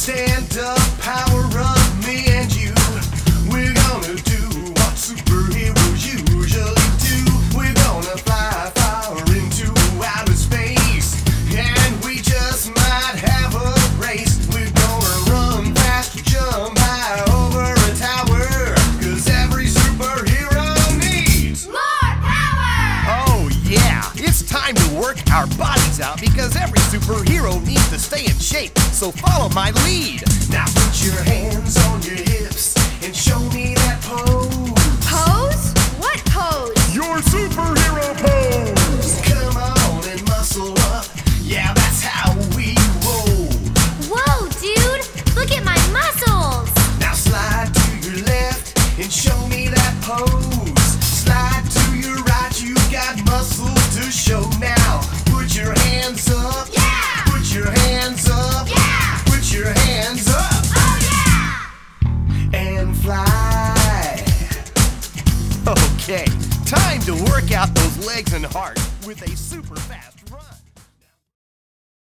Stand up, power up, me and you. We're gonna do what superheroes usually do. We're gonna fly far into outer space, and we just might have a race. We're gonna run fast, jump high over a tower, 'cause every superhero needs more power! Oh yeah, it's time to work our bodies out, because every superhero needs to stay in shape. So follow my lead. Now put your hands on your hips and show me that pose. Pose? What pose? Your superhero pose. Come on and muscle up. Yeah, that's how we roll. Whoa, dude! Look at my muscles! Now slide to your left and show me that pose. Slide to your right, you got muscles to show now. Put your hands up. Yeah! Put your hands up. Yeah! Put your hands up. Oh yeah! And fly. Okay, time to work out those legs and heart with a super fast